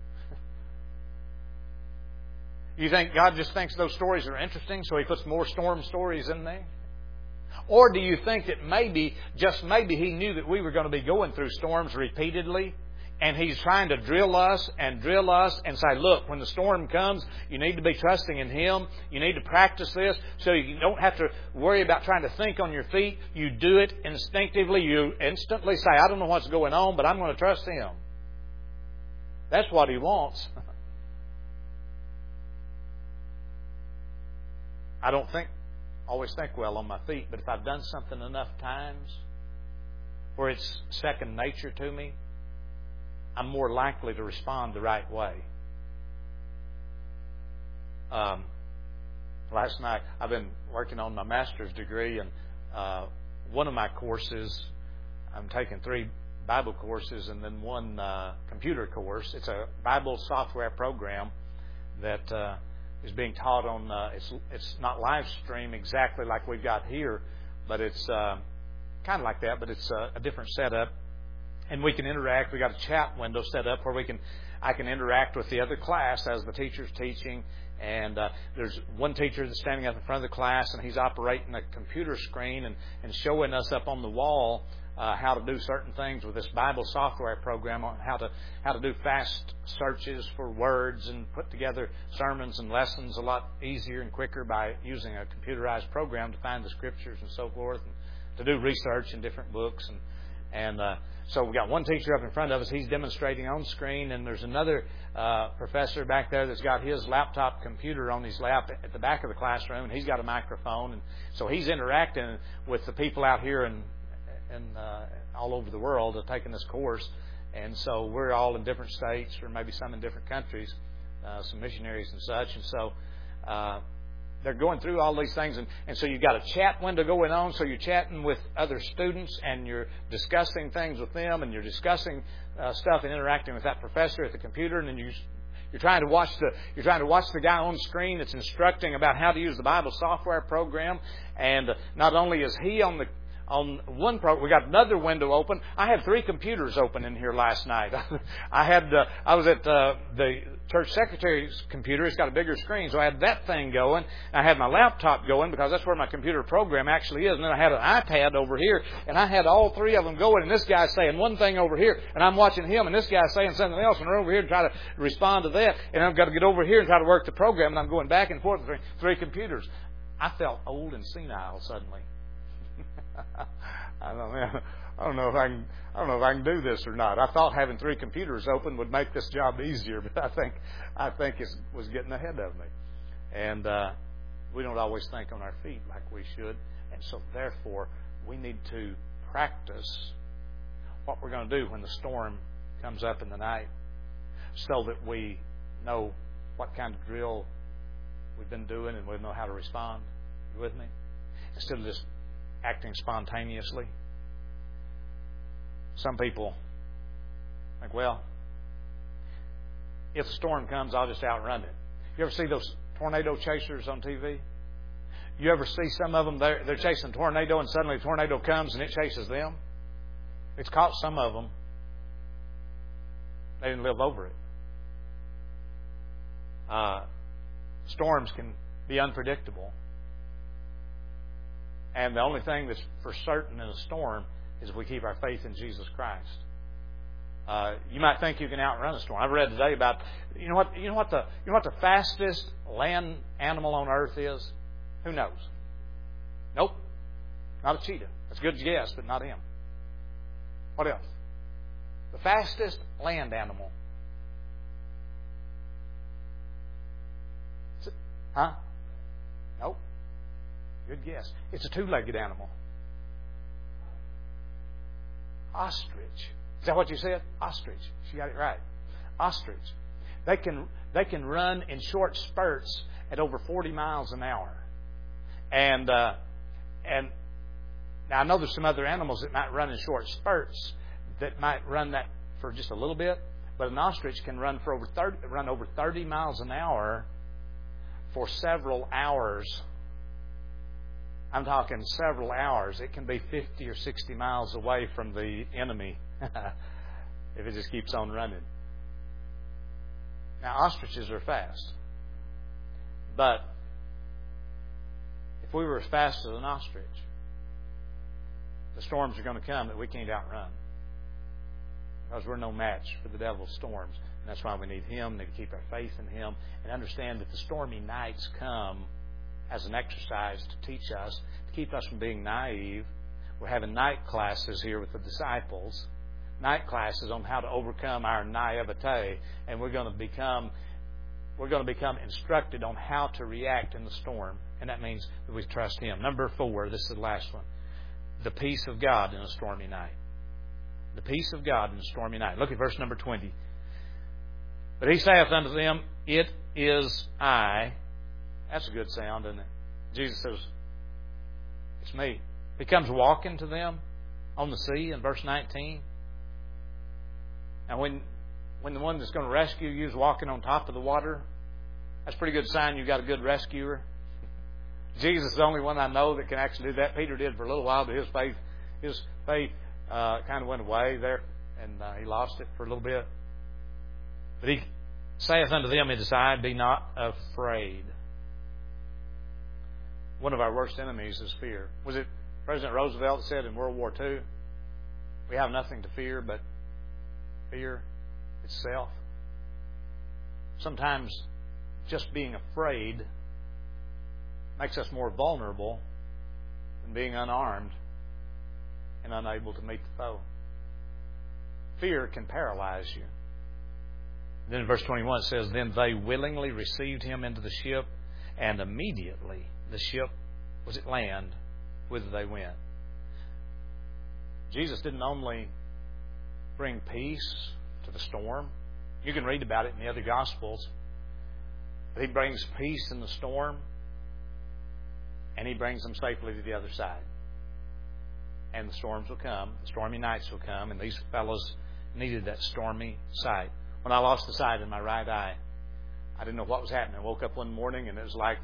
You think God just thinks those stories are interesting, so He puts more storm stories in there? Or do you think that maybe, just maybe, He knew that we were going to be going through storms repeatedly, and He's trying to drill us and say, look, when the storm comes, you need to be trusting in Him. You need to practice this so you don't have to worry about trying to think on your feet. You do it instinctively. You instantly say, I don't know what's going on, but I'm going to trust Him. That's what He wants. I don't always think well on my feet, but if I've done something enough times where it's second nature to me, I'm more likely to respond the right way. Last night, I've been working on my master's degree, and one of my courses, I'm taking 3 Bible courses and then 1 computer course. It's a Bible software program that is being taught on. It's not live stream exactly like we've got here, but it's kind of like that. But it's a different setup, and we can interact. We got a chat window set up where I can interact with the other class as the teacher's teaching. And there's one teacher that's standing up in front of the class, and he's operating a computer screen and showing us up on the wall how to do certain things with this Bible software program, on how to do fast searches for words and put together sermons and lessons a lot easier and quicker by using a computerized program to find the scriptures and so forth, and to do research in different books. And so we've got one teacher up in front of us. He's demonstrating on screen, and there's another professor back there that's got his laptop computer on his lap at the back of the classroom, and he's got a microphone. And so he's interacting with the people out here and all over the world taking this course. And so we're all in different states, or maybe some in different countries, some missionaries and such. And so they're going through all these things. And so you've got a chat window going on. So you're chatting with other students, and you're discussing things with them, and you're discussing stuff and interacting with that professor at the computer. And then you're trying to watch the guy on screen that's instructing about how to use the Bible software program. And not only is he on one program, we got another window open. I had 3 computers open in here last night. I was at the church secretary's computer. It's got a bigger screen, so I had that thing going. I had my laptop going because that's where my computer program actually is. And then I had an iPad over here, and I had all 3 of them going. And this guy's saying one thing over here, and I'm watching him, and this guy's saying something else, and we're over here to try to respond to that. And I've got to get over here and try to work the program, and I'm going back and forth between 3 computers. I felt old and senile suddenly. I don't know if I can do this or not. I thought having 3 computers open would make this job easier, but I think it was getting ahead of me. And we don't always think on our feet like we should, and so therefore we need to practice what we're going to do when the storm comes up in the night, so that we know what kind of drill we've been doing and we know how to respond. You with me? Instead of just acting spontaneously. Some people think, well, if a storm comes, I'll just outrun it. You ever see those tornado chasers on TV? You ever see some of them, they're chasing a tornado, and suddenly a tornado comes and it chases them? It's caught some of them. They didn't live over it. Storms can be unpredictable. And the only thing that's for certain in a storm is if we keep our faith in Jesus Christ. You might think you can outrun a storm. I've read today about you know what the fastest land animal on earth is? Who knows? Nope. Not a cheetah. That's a good guess, but not him. What else? The fastest land animal. Huh? Nope. Good guess. It's a two-legged animal. Ostrich. Is that what you said? Ostrich. She got it right. Ostrich. They can run in short spurts at over 40 miles an hour. And now I know there's some other animals that might run in short spurts that might run that for just a little bit, but an ostrich can run for over 30 miles an hour for several hours. I'm talking several hours. It can be 50 or 60 miles away from the enemy if it just keeps on running. Now, ostriches are fast. But if we were as fast as an ostrich, the storms are going to come that we can't outrun. Because we're no match for the devil's storms. And that's why we need Him, to keep our faith in Him, and understand that the stormy nights come as an exercise to teach us, to keep us from being naive. We're having night classes here with the disciples, night classes on how to overcome our naivete, and we're going to become instructed on how to react in the storm, and that means that we trust Him. Number 4, this is the last one, the peace of God in a stormy night. The peace of God in a stormy night. Look at verse number 20. But He saith unto them, It is I. That's a good sound, isn't it? Jesus says, It's me. He comes walking to them on the sea in verse 19. And when the one that's going to rescue you is walking on top of the water, that's a pretty good sign you've got a good rescuer. Jesus is the only one I know that can actually do that. Peter did for a little while, but his faith kind of went away there, and he lost it for a little bit. But He saith unto them, It is I, be not afraid. One of our worst enemies is fear. Was it President Roosevelt said in World War II, we have nothing to fear but fear itself? Sometimes just being afraid makes us more vulnerable than being unarmed and unable to meet the foe. Fear can paralyze you. Then in verse 21 it says, Then they willingly received Him into the ship, and immediately the ship was at land, whither they went. Jesus didn't only bring peace to the storm. You can read about it in the other Gospels. But He brings peace in the storm, and He brings them safely to the other side. And the storms will come, the stormy nights will come, and these fellows needed that stormy sight. When I lost the sight in my right eye, I didn't know what was happening. I woke up one morning and it was like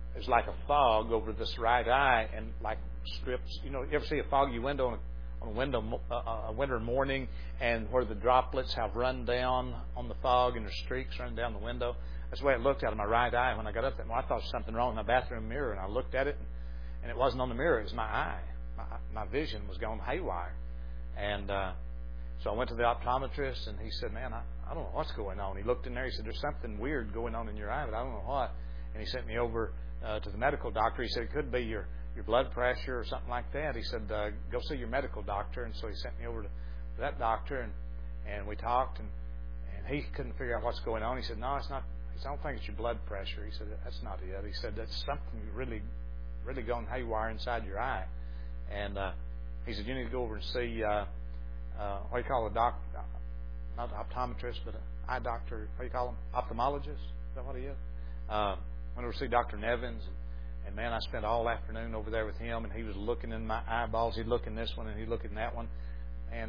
a fog over this right eye, and like strips. You ever see a foggy window on a winter morning, and where the droplets have run down on the fog and there's streaks running down the window? That's the way it looked out of my right eye when I got up there. I thought there was something wrong with my bathroom mirror, and I looked at it, and it wasn't on the mirror. It was my eye. My vision was going haywire. And so I went to the optometrist, and he said, Man, I don't know what's going on. He looked in there. He said, There's something weird going on in your eye, but I don't know what. And he sent me over to the medical doctor. He said, It could be your blood pressure or something like that. He said, Go see your medical doctor. And so he sent me over to that doctor, and we talked, and he couldn't figure out what's going on. He said, No, it's not. He said, I don't think it's your blood pressure. He said, That's not it. He said, That's something really, really going haywire inside your eye. And he said, You need to go over and see what do you call a doctor? Not an optometrist, but an eye doctor. What do you call him? Ophthalmologist? Is that what he is? Went over to see Dr. Nevins, and man, I spent all afternoon over there with him, and he was looking in my eyeballs. He'd look in this one, and he'd look in that one, and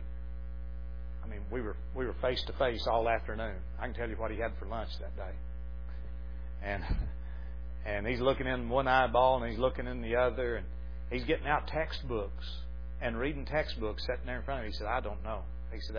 I mean, we were face to face all afternoon. I can tell you what he had for lunch that day, and he's looking in one eyeball, and he's looking in the other, and he's getting out textbooks and reading textbooks sitting there in front of him. He said, I don't know. He said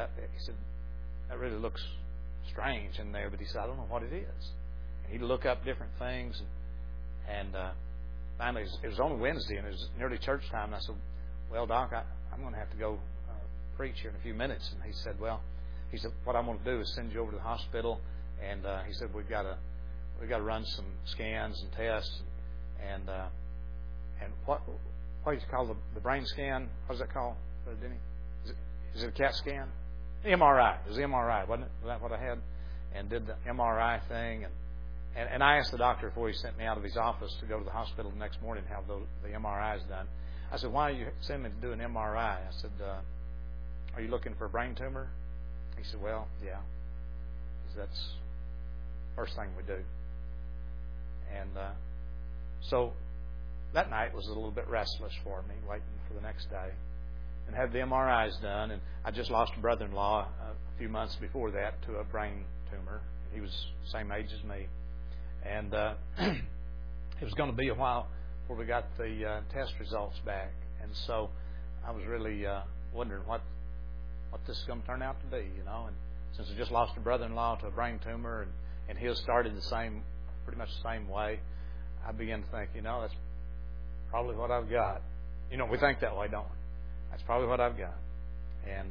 that really looks strange in there, but he said, I don't know what it is. And he'd look up different things, and finally it was on Wednesday, and it was nearly church time, and I said, Well, Doc, I'm going to have to go preach here in a few minutes. And he said, Well, he said, what I'm going to do is send you over to the hospital, and he said we've got to run some scans and tests, and what do you call the brain scan? What is that called, Brother Denny? Is it a CAT scan? MRI. It was the MRI, wasn't it? Was that what I had? And did the MRI thing, and I asked the doctor before he sent me out of his office to go to the hospital the next morning and have the MRIs done. I said, why are you sending me to do an MRI? I said, are you looking for a brain tumor? He said, well, yeah. He said, that's the first thing we do. And so that night was a little bit restless for me, waiting for the next day. And had the MRIs done. And I just lost a brother-in-law a few months before that to a brain tumor. He was the same age as me. And it was going to be a while before we got the test results back. And so I was really wondering what this is going to turn out to be, you know. And since I just lost a brother-in-law to a brain tumor, and his started pretty much the same way, I began to think, you know, that's probably what I've got. You know, we think that way, don't we? That's probably what I've got. And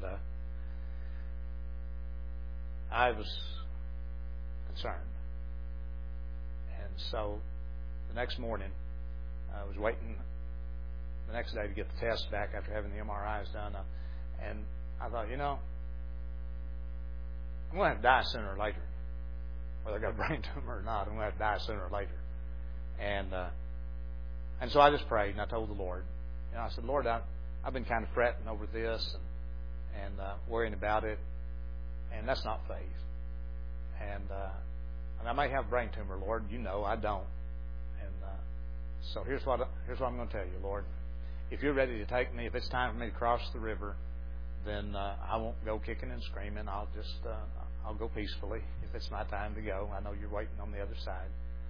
I was concerned. And so the next morning, I was waiting the next day to get the test back after having the MRIs done. And I thought, you know, I'm going to have to die sooner or later. Whether I got a brain tumor or not, I'm going to have to die sooner or later. And so I just prayed, and I told the Lord. You know, I said, Lord, I've been kind of fretting over this and worrying about it, and that's not faith. And I may have a brain tumor, Lord. You know I don't. And so here's what I'm going to tell you, Lord. If you're ready to take me, if it's time for me to cross the river, then I won't go kicking and screaming. I'll just I'll go peacefully if it's my time to go. I know you're waiting on the other side,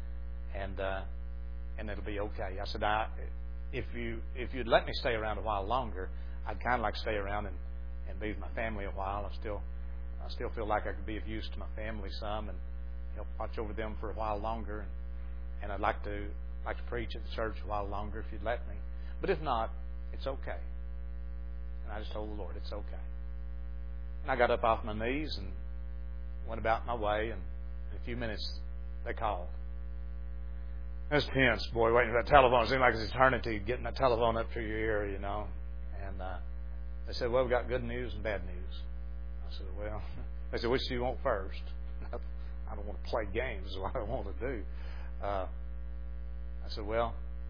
and it'll be okay. I said, if you'd let me stay around a while longer, I'd kind of like to stay around and be with my family a while. I still feel like I could be of use to my family some and help watch over them for a while longer, and I'd like to preach at the church a while longer if you'd let me. But if not, it's okay. And I just told the Lord, it's okay. And I got up off my knees and went about my way, and in a few minutes they called. That's tense, boy, waiting for that telephone. It seemed like it's eternity getting that telephone up to your ear, you know. And they said, well, we've got good news and bad news. I said, well, they said, which do you want first? I don't want to play games is what I want to do. I said, well,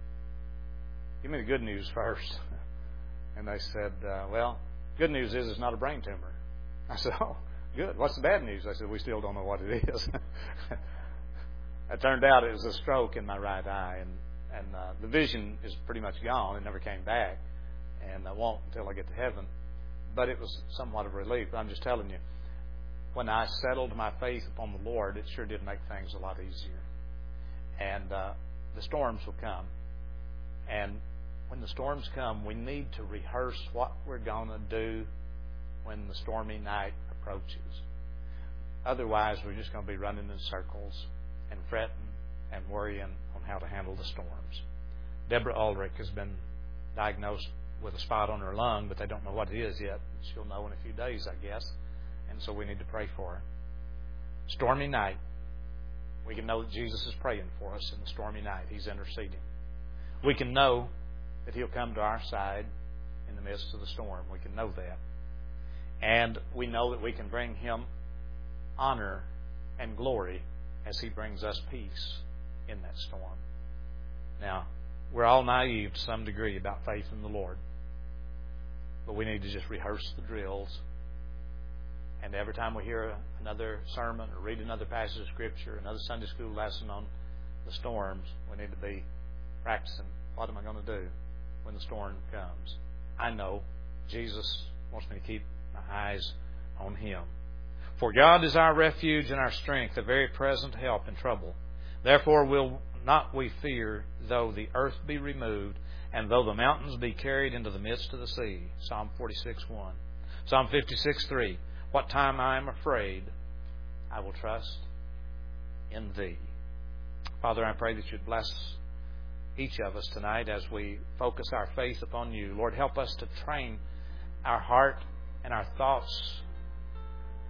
give me the good news first. And they said, well, good news is it's not a brain tumor. I said, oh, good. What's the bad news? I said, we still don't know what it is. It turned out it was a stroke in my right eye, and the vision is pretty much gone. It never came back, and I won't until I get to heaven. But it was somewhat of a relief. I'm just telling you, when I settled my faith upon the Lord, it sure did make things a lot easier. And the storms will come. And when the storms come, we need to rehearse what we're going to do when the stormy night approaches. Otherwise, we're just going to be running in circles and fretting and worrying on how to handle the storms. Deborah Ulrich has been diagnosed with a spot on her lung, but they don't know what it is yet. She'll know in a few days, I guess. And so we need to pray for her. Stormy night. We can know that Jesus is praying for us in the stormy night. He's interceding. We can know that He'll come to our side in the midst of the storm. We can know that. And we know that we can bring Him honor and glory as He brings us peace in that storm. Now, we're all naive to some degree about faith in the Lord. But we need to just rehearse the drills. And every time we hear another sermon or read another passage of Scripture, another Sunday school lesson on the storms, we need to be practicing. What am I going to do when the storm comes? I know Jesus wants me to keep my eyes on Him. For God is our refuge and our strength, a very present help in trouble. Therefore will not we fear, though the earth be removed, and though the mountains be carried into the midst of the sea. Psalm 46:1. Psalm 56:3. What time I am afraid, I will trust in Thee. Father, I pray that You'd bless each of us tonight as we focus our faith upon You. Lord, help us to train our heart and our thoughts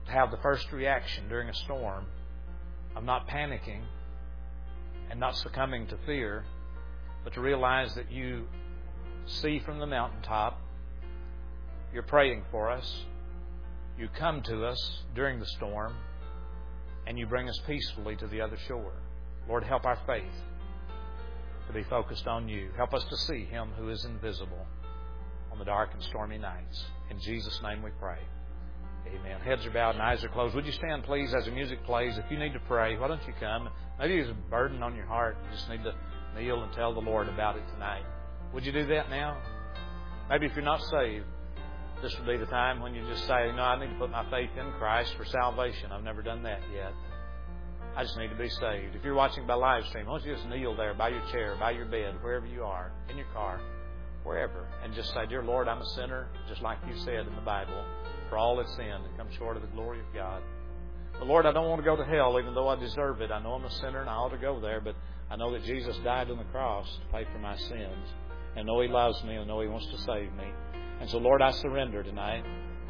to have the first reaction during a storm of not panicking and not succumbing to fear, but to realize that you see from the mountaintop, you're praying for us, you come to us during the storm, and you bring us peacefully to the other shore. Lord, help our faith to be focused on you. Help us to see Him who is invisible on the dark and stormy nights. In Jesus' name we pray. Amen. Heads are bowed and eyes are closed. Would you stand, please, as the music plays? If you need to pray, why don't you come? Maybe there's a burden on your heart. You just need to kneel and tell the Lord about it tonight. Would you do that now? Maybe if you're not saved, this would be the time when you just say, no, I need to put my faith in Christ for salvation. I've never done that yet. I just need to be saved. If you're watching by live stream, why don't you just kneel there by your chair, by your bed, wherever you are, in your car, wherever, and just say, Dear Lord, I'm a sinner, just like you said in the Bible, for all have sinned and come short of the glory of God. But Lord, I don't want to go to hell even though I deserve it. I know I'm a sinner and I ought to go there, but I know that Jesus died on the cross to pay for my sins. And I know He loves me and I know He wants to save me. And so, Lord, I surrender tonight.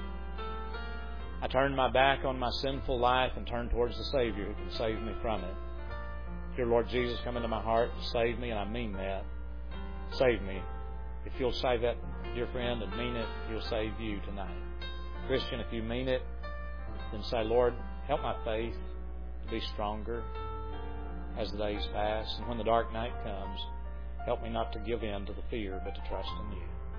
I turn my back on my sinful life and turn towards the Savior who can save me from it. Dear Lord Jesus, come into my heart and save me, and I mean that. Save me. If you'll say that, dear friend, and mean it, He'll save you tonight. Christian, if you mean it, then say, Lord, help my faith to be stronger as the days pass. And when the dark night comes, help me not to give in to the fear, but to trust in you.